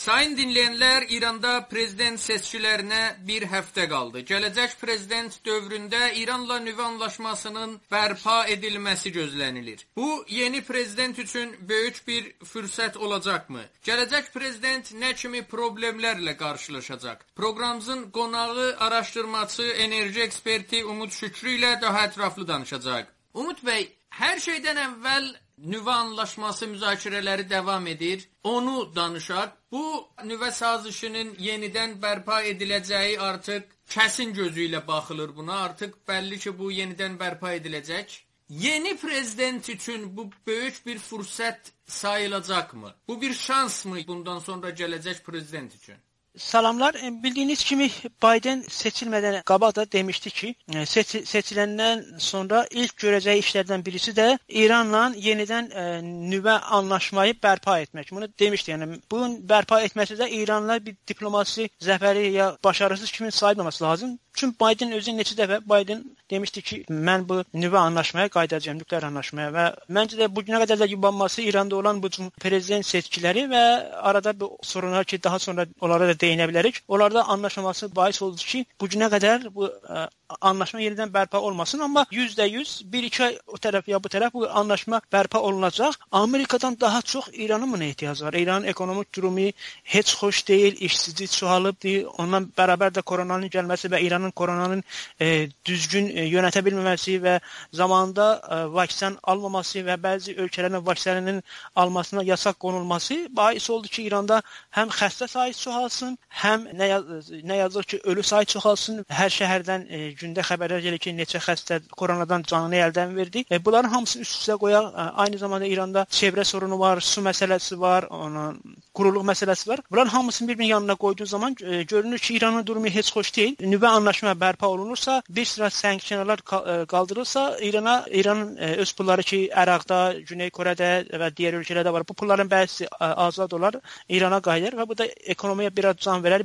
Sayın dinleyenler, İranda prezident seçkilerine bir həftə qaldı. Gələcək prezident dövründə İranla nüvə anlaşmasının bərpa edilməsi gözlənilir. Bu, yeni prezident üçün böyük bir fürsət olacaqmı? Gələcək prezident nə kimi problemlərlə qarşılaşacaq? Proqramımızın qonağı, araşdırmaçı, enerji eksperti Umut Şükrü ilə daha ətraflı danışacaq. Umut bəy, hər şeydən əvvəl nüvə anlaşması müzakirələri davam edir. Onu danışaq. Bu nüvə sazişinin yenidən bərpa ediləcəyi artıq kəsin gözü ilə baxılır buna. Artıq bəlli ki, bu yenidən bərpa ediləcək. Yeni prezident üçün bu böyük bir fürsət sayılacaqmı? Bu bir şansmı bundan sonra gələcək prezident üçün? Salamlar. Bildiğiniz kimi Biden seçilmeden qabaq da demişti ki seçilenden sonra ilk göreceği işlerden birisi de İran'la yeniden nüvə anlaşmayı bərpa etmek. Bunu demişti. Yani bunun bərpa etmesi de İran'la bir diplomasi zəfəri ya başarısız kimin sayılmaması lazım. Çünkü Biden özü neçə dəfə Biden demişti ki mən bu nüvə anlaşmaya qayıdacağım, nükleer anlaşmaya ve bence de bugüne kadar da yubanması İran'da olan bu prezident seçkileri ve arada bir sorunlar ki daha sonra onlara da değinebilirik. Onlarda anlaşılması bahis oldu ki bugüne kadar bu anlaşma yeniden bərpa olmasın ama %100 bir-iki ay o taraf ya bu taraf bu anlaşma bərpa olunacaq. Amerikadan daha çox İranın buna ehtiyac var. İranın ekonomik durumu heç xoş deyil, işsizlik çoxalıbdır. Ondan bərabər də koronanın gəlməsi və İranın koronanın düzgün yönətə bilməməsi və zamanında vaksin almaması və bəzi ölkələrin vaksininin almasına yasaq qonulması bahis oldu ki, İranda həm xəstə sayı çoxalsın, həm nə yazıq ki, ölü sayı çoxalsın. Hər şəhərdən gündə xəbərlər gəlir ki, neçə xəstə koronadan canını əldən verdi. Bunların hamısını üst-üstə qoyaq. Aynı zamanda İranda çevrə sorunu var, su məsələsi var, quruluq məsələsi var. Bunların hamısını bir-birinin yanına qoyduğu zaman görünür ki, İranın durumu heç xoş deyil. Nüvə anlaşma bərpa olunursa, bir sıra sanksiyalar qaldırılsa, İranın öz pulları ki, Əraqda, Güney Kore'də və digər ölkələrdə var. Bu pulların bəzisi azad olar, İrana qayıdır və bu da ekonomiyə biraz can verər.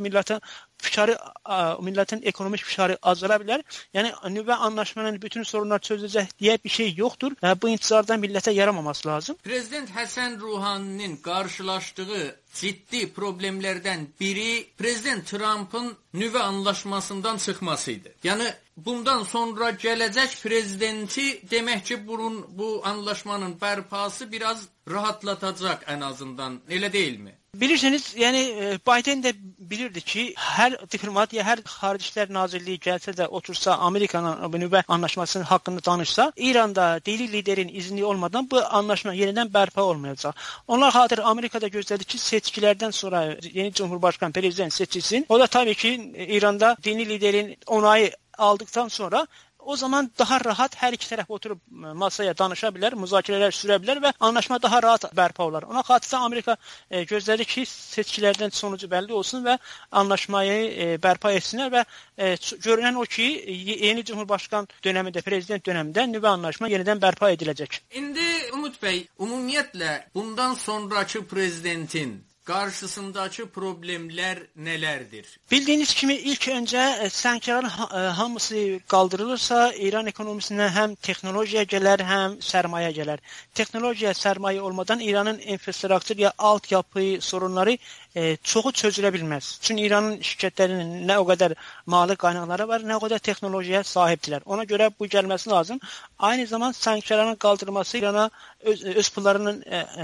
Milletin ekonomik fişarı azala bilər. Yəni nüvə anlaşmanın bütün sorunlar çözüləcək deyə bir şey yoxdur. Bu intizardan millətə yaramaması lazım. Prezident Həsən Ruhaninin qarşılaşdığı ciddi problemlərdən biri Prezident Trump'ın nüvə anlaşmasından çıxmasıydı. Yəni bundan sonra gələcək prezidenti demək ki, bu anlaşmanın bərpası biraz rahatlatacaq ən azından. Elə deyilmi? Bilirsiniz, yani Biden de bilirdi ki her diplomat ya her Xarici İşlər Nazirliyi gelse de otursa Amerika'nın nüvə anlaşmasının hakkında danışsa, İran'da deli liderin izni olmadan bu anlaşma yeniden bərpa olmayacaq. Onlar xatir Amerika'da gözlədi ki seçkilerden sonra yeni Cumhurbaşkanı prezident seçilsin. O da tabii ki İran'da dini liderin onayı aldıktan sonra o zaman daha rahat her iki taraf oturup masaya danışabilir, müzakirələr sürə bilər və anlaşma daha rahat bərpa olar. Ona xatirə Amerika gözlədi ki, seçkilərdən sonucu bəlli olsun və anlaşmayı bərpa etsinlər və görünən o ki, yeni Cumhurbaşkan döneminde, prezident döneminde nüvə anlaşma yeniden bərpa ediləcək. İndi Umut bəy, ümumiyyətlə bundan sonraki prezidentin qarşısındakı problemlər nələrdir? Bildiğiniz kimi ilk önce sanksiyaların hamısı kaldırılırsa İran ekonomisine hem teknolojiye gelir hem sermaye gelir. Teknolojiye sermaye olmadan İran'ın infrastruktür ya altyapı sorunları çoxu çözülə bilməz. Çünki İranın şirkətlərinin nə o qədər mali qaynaqları var, nə o qədər texnolojiyə sahibdirlər. Ona görə bu gəlməsi lazım. Aynı zaman sanksiyaların qaldırılması İrana öz pullarının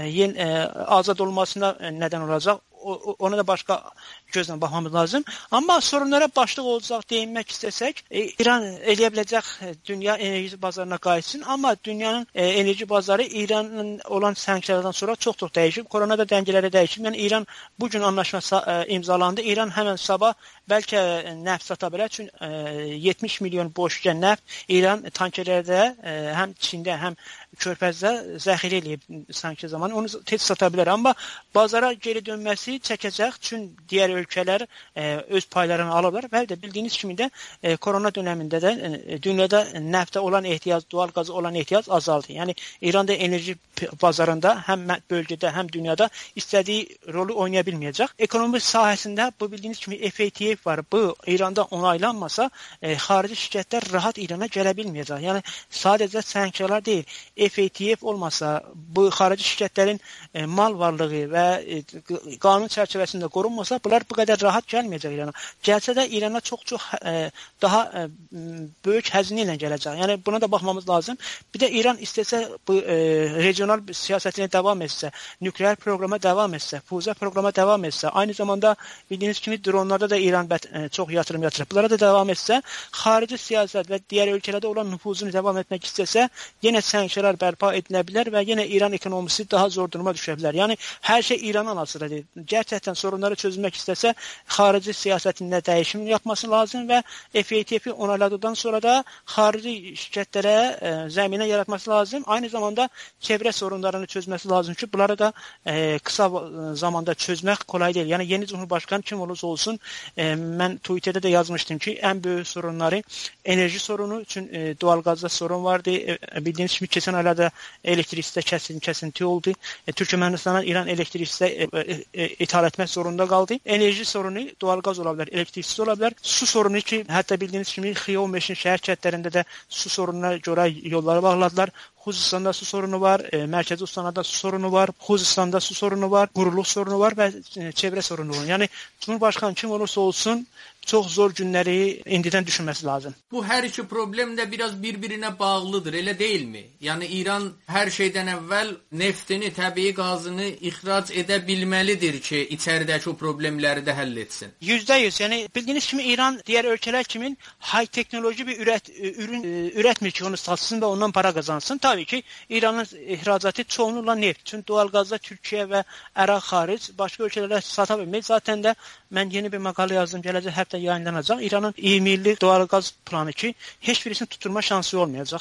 azad olmasına nədən olacaq. Ona da başqa gözlə baxmamız lazım. Amma sorunlara başlıq olacaq deyinmək istəsək, İran eləyə biləcək dünya enerji bazarına qayıtsın. Amma dünyanın enerji bazarı İranın olan sanksiyalardan sonra çox dəyişib. Korona da dəngələri dəyişib. Yəni İran bugün anlaşma imzalandı. İran həmən sabah bəlkə neft sata bilər. Çünki 70 milyon boşqə neft İran tankerlərdə həm Çində, həm Körfəzdə zəxirə eləyib sanksiya zamanı. Onu tez sata bilər. Amma bazara geri dönməsi çəkəcək. Çünki digər ölkələr öz paylarını alırlar və də bildiyiniz kimi də korona dönemində də dünyada nəftə olan ehtiyac, doğal qaza olan ehtiyac azaldı. Yəni İran da enerji bazarında həm bölgədə, həm dünyada istədiyi rolu oynaya bilməyəcək. Ekonomi sahəsində bu bildiyiniz kimi FATF FATF var. Bu İranda onaylanmasa xarici şirkətlər rahat İrana gələ bilməyəcək. Yəni sadəcə sanksiyalar deyil. FATF olmasa bu xarici şirkətlərin mal varlığı və qanun çərçivəsində qorunmasa bunlar bu qədər rahat gəlməyəcək İrana. Gəlsə də İrana çox daha böyük həzinə ilə gələcək. Yəni buna da baxmamız lazım. Bir də İran istəsə bu regional siyasətinə davam etsə, nükleer proqrama davam etsə, füzə proqrama davam etsə, aynı zamanda bildiyiniz kimi dronlarda da İran çox yatırım yatırıb. Bunlara da davam etsə, xarici siyasət və digər ölkələrdə olan nüfuzunu davam etmək istəsə, yenə sanksiyalar bərpa edilə bilər və yenə İran ekonomisi daha zor duruma düşə bilər. Yəni hər şey İranın asılıdır. Gerçəkdən sorunları çözmək istəsə, xarici siyasətində dəyişim yapması lazım və FATF-i onayladıktan sonra da xarici şirkətlərə zəminə yaratması lazım. Aynı zamanda çevrə sorunlarını çözməsi lazım ki, bunları da kısa zamanda çözmək kolay deyil. Yəni yeni Cumhurbaşkanı kim olursa olsun, mən Twitter'da da yazmışdım ki, ən böyük sorunları enerji sorunu üçün doğalgazda sorun vardı. Bildiyiniz kimi keçən aylarda elektrikdə kəsinti oldu. Türkmenistan'a İran elektrikdə ithal etmək zorunda qaldı. Enerji sorunu doğalgaz ola bilər, elektriksiz ola bilər. Su sorunu ki, hətta bildiyiniz kimi Xiyov Meşin şəhər kətlərində də su sorununa görə yolları bağladılar. Xuzistan'da su sorunu var, Mərkəzi Ustanada su sorunu var, Xuzistan'da su sorunu var, quruluq sorunu var və çevrə sorunu var. Yəni Cumhurbaşkanı kim olursa olsun çox zor günləri indidən düşünməsi lazım. Bu hər iki problem də biraz bir-birinə bağlıdır, elə deyilmi? Yəni İran hər şeydən əvvəl neftini, təbii qazını ixrac edə bilməlidir ki, içəridəki o problemləri də həll etsin. %100. Yəni bildiyiniz kimi İran digər ölkələr kimi high teknoloji bir ürün üretmir ki, onu satsın və ondan para qazansın. Tabii ki, İranın ihracatı çoğunluqla neft. Çünki doğalgazda Türkiyə və Əraq xaric başqa ölkələrə sata bilmir. Zaten də mən yeni bir məqalə yazdım, gələcək həftə yayınlanacaq. İranın 20 illik doğalgaz planı ki, heç birisini tutturma şansı olmayacaq.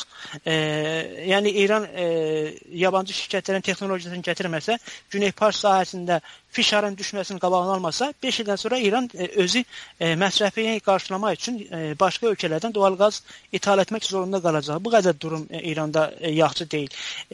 Yəni İran yabancı şirkətlərin texnolojisini gətirməsə, Güney Pars sahəsində fişarın düşməsinin qabağını almasa, 5 ildən sonra İran özü məsrəfini qarşılamaq üçün başqa ölkələrdən doğalgaz ithal etmək zorunda qalacaq. Bu qədər durum İranda yaxşı deyil.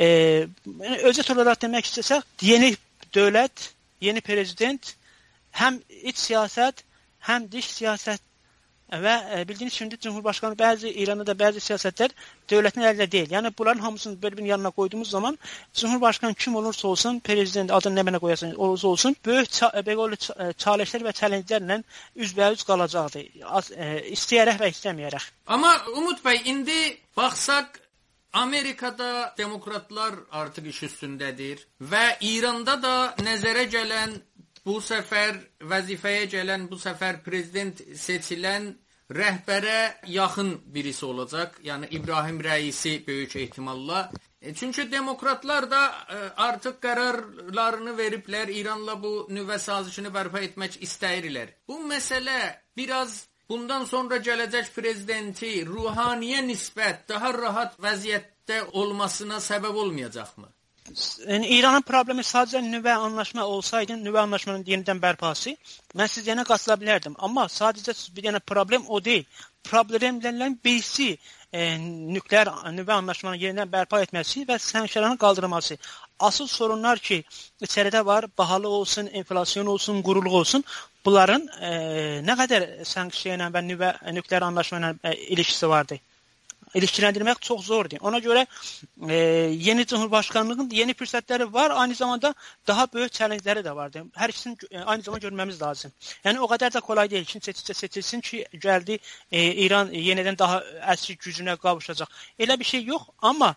Özət olaraq demək istəsək, yeni dövlət, yeni prezident həm iç siyasət, həm dış siyasət və bildiyiniz kimi Cumhurbaşkanı İranda da bəzi siyasətlər dövlətin əlində deyil. Yəni bunların hamısını bir-birinin yanına qoyduğumuz zaman Cumhurbaşkanı kim olursa olsun, prezident adını nə mənə qoyarsanız olursa olsun, böyük çalışlar və challengelərlə üzbəyüz qalacaqdır. İstəyərək və istəməyərək. Amma Umut bəy, indi baxsaq Amerikada demokratlar artıq iş üstündədir və İranda da nəzərə gələn bu səfər vəzifəyə gələn, bu səfər prezident seçilən rəhbərə yaxın birisi olacaq. Yəni İbrahim Rəisi böyük ehtimalla. Çünki demokratlar da artıq qərarlarını veriblər. İranla bu nüvə sazişini bərpa etmək istəyirlər. Bu məsələ biraz bundan sonra gələcək prezidenti Ruhaniyə nisbət daha rahat vəziyyətdə olmasına səbəb olmayacaqmı? Yəni İranın problemi sadəcə nüvə anlaşma olsaydı, nüvə anlaşmanın yenidən bərpası, mən sizləyənə qatıla bilərdim. Amma sadəcə bir dənə problem o deyil. Problemlərdən birisi nükleer nüvə anlaşmanın yenidən bərpa etməsi və sanksiyaların qaldırılması. Asıl sorunlar ki, içəridə var, bahalı olsun, enflasyon olsun, quruluq olsun, bunların nə qədər sanksiya ilə və nükleer anlaşma ilə ilişkisi vardı? İlişkiləndirmək çox zordur. Ona görə yeni Cumhurbaşkanlığın yeni fürsətləri var, aynı zamanda daha böyük challenge'ləri də vardır. Hər ikisini aynı zamanda görməmiz lazım. Yəni o qədər də kolay deyil. Kim seçilsin ki, gəldi İran yenidən daha əsri gücünə qavuşacaq. Elə bir şey yox, amma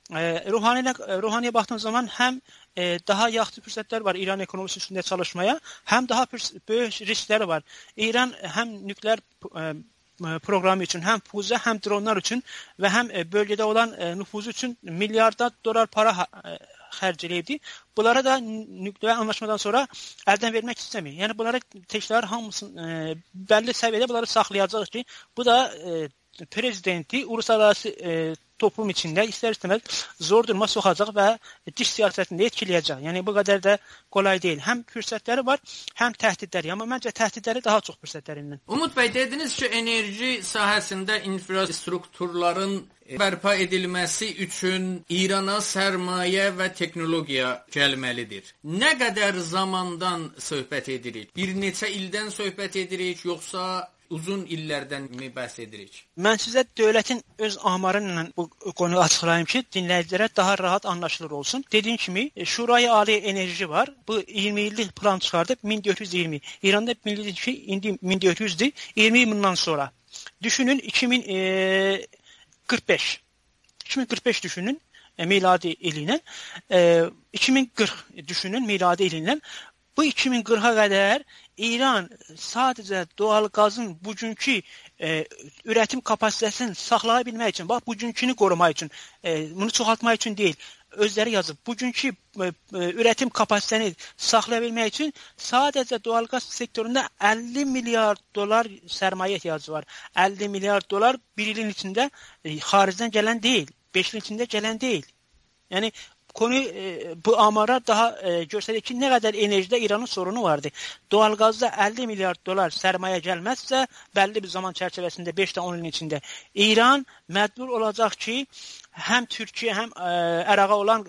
Ruhaniyə baxdığın zaman həm daha yaxşı fürsətlər var İran ekonomisi üstündə çalışmaya, həm daha böyük riskləri var. İran həm nükleer proqramı üçün, həm füzə, həm dronlar üçün və həm bölgədə olan nüfuzu üçün milyarda dolar para xərcləyirdi. Bunlara da nükleer anlaşmadan sonra əldən vermək istəmir. Yəni bunlara təkrar hamısını bəlli səviyyədə bunları saxlayacaq ki, bu da prezidenti uluslararası toplum içində istər-istəməz zor duruma soxacaq və dış siyasətində etkiləyəcək. Yəni bu qədər də kolay deyil. Həm fürsətləri var, həm təhdidləri. Amma məncə təhdidləri daha çox fürsətlərindən. Umud bəy, dediniz ki, enerji sahəsində infrastrukturların bərpa edilməsi üçün İrana sərmayə və texnologiya gəlməlidir. Nə qədər zamandan söhbət edirik? Bir neçə ildən söhbət edirik, yoxsa uzun illərdən mi bəhs edirik? Mən sizə dövlətin öz amarı ilə bu konuyu açıqlayayım ki, dinləyicilərə daha rahat anlaşılır olsun. Dediyim kimi, Şurayı Ali Enerji var. Bu 20 illik plan çıxardıb 1420. İranda bildiğiniz ki, indi 1400'dür. 20 il bundan sonra. Düşünün 2045. 2045 düşünün miladi ilinə. 2040 düşünün miladi ilinə. Bu 2040'a qədər İran sadəcə doğal qazın bugünkü üretim kapasitesini saxlaya bilmək üçün, bax bugünkünü qorumaq üçün, bunu çoxaltmaq üçün deyil, özləri yazıb. Bugünkü üretim kapasitesini saxlaya bilmək üçün sadəcə doğal qaz sektorunda 50 milyar dolar sərmayə ehtiyacı var. 50 milyar dolar bir ilin içində xaricdən gələn deyil, 5 ilin içində gələn deyil. Yəni konu bu amara daha göstərir ki, nə qədər enerjidə İranın sorunu vardı. Doğalgazda 50 milyar dolar sərmayə gəlməzsə, bəlli bir zaman çərçivəsində 5-10 ilin içində İran məcbur olacaq ki, həm Türkiyə, həm Əraqa olan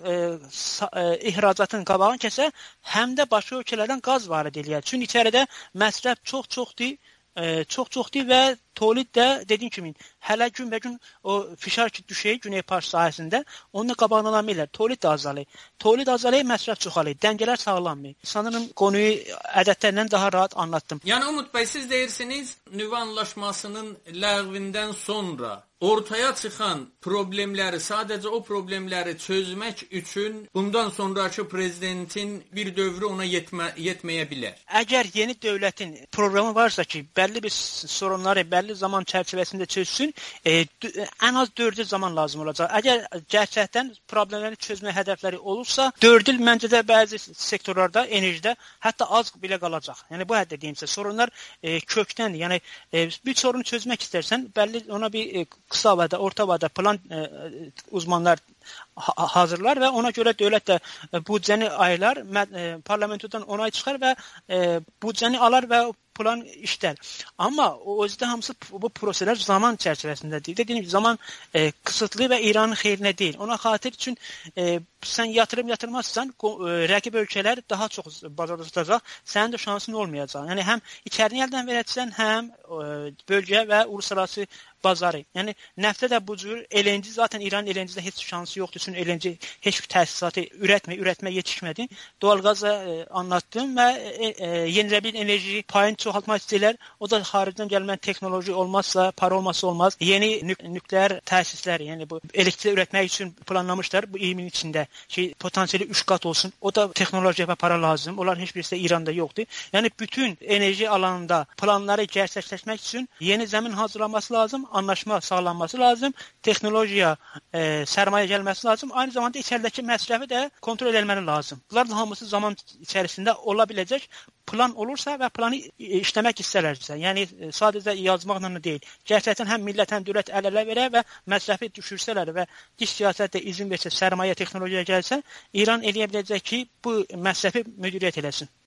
ihracatın qabağını kəsə, həm də başqa ölkələrdən qaz varid eləyər. Çünki içəridə məsrəf çox-çoxdur. Çox-çoxdur və tolid də dediyim kimi hələ gün o fişar ki düşək Güney Pars sahəsində onunla qabağını ala bilirlər. Tolid də azalır. Tolid azalır, məsrəf çoxalır. Dəngələr sağlanmır. Sanırım konuyu ədədlərlə daha rahat anlattım. Yəni Umud bəy, siz deyirsiniz, nüvə anlaşmasının ləğvindən sonra ortaya çıxan problemləri, sadəcə o problemləri çözmək üçün bundan sonraki prezidentin bir dövrü ona yetməyə bilər. Əgər yeni dövlətin proqramı varsa ki, bəlli bir sorunları bəlli zaman çərçivəsində çözsün, ən az 4 il zaman lazım olacaq. Əgər gerçəkdən problemləri çözmə hədəfləri olursa, 4 il məncə də bəzi sektorlarda, enerjidə hətta az belə qalacaq. Yəni bu həddə deyimsə, sorunlar kökdəndir. Yəni bir sorunu çözmək istərsən, bəlli ona bir qısa vədə, orta vədə plan uzmanlar hazırlar və ona görə dövlət də büdcəni ayırlar, parlamentodan onay çıxar və büdcəni alar və plan işlər. Amma o özdə hamısı bu proseslər zaman çərçivəsindədir. Dediyim gibi zaman kısıtlı və İranın xeyrinə deyil. Ona xatir üçün sən yatırmazsan, rəqib ölkələr daha çox bazarda tutacaq, sənin də şansın olmayacaq. Yəni həm içərini əldən verəcəksən, həm bölgə və uluslararası bazarı. Yəni nəftə də bu cür LNG, zaten İranın LNG-də heç şansı yoxdur. Çünki LNG heç bir təsisatı üretmə yetişmədi. Doğalqazı anlattım və yeniləbilir enerji payını çoxaltmaq istəyirlər. O da xaricdən gəlmən texnoloji olmazsa, para olmazsa olmaz. Yeni nükleer təsislər, yəni bu elektrik üretmək üçün planlamışlar bu 20 il içində ki, potansiyeli 3 qat olsun. O da texnoloji və para lazım. Onlar heç birisi İranda yoxdur. Yəni bütün enerji alanında planları gerçəkləşmək üçün yeni zəmin hazırlanması lazım, anlaşma sağlanması lazım, texnolojiya sərmayə gəlməsi lazım. Aynı zamanda içəridəki məsrəfi də kontrol edilməli lazım. Bunlar da hamısı zaman içərisində ola biləcək. Plan olursa və planı işləmək istərlərsə, yəni sadəcə yazmaqla deyil, gerçəkdən həm millət, həm dövlət əl-ələ verər və məsrəfi düşürsələr və dış siyasətdə izin versə, sərmayə, texnologiya gəlsə, İran eləyə biləcək ki, bu məsrəfi müdiriyyət eləsin.